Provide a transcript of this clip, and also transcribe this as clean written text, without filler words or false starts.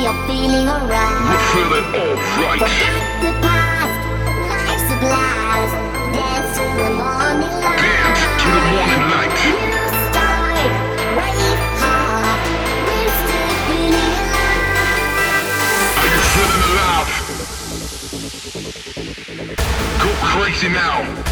you're feeling alright. We're feeling alright. Forget the past, life's a blast. Dance to the morning light. Dance to the morning light. New start, wave hard. We're still feeling alive. Are you feeling alive? Go crazy now.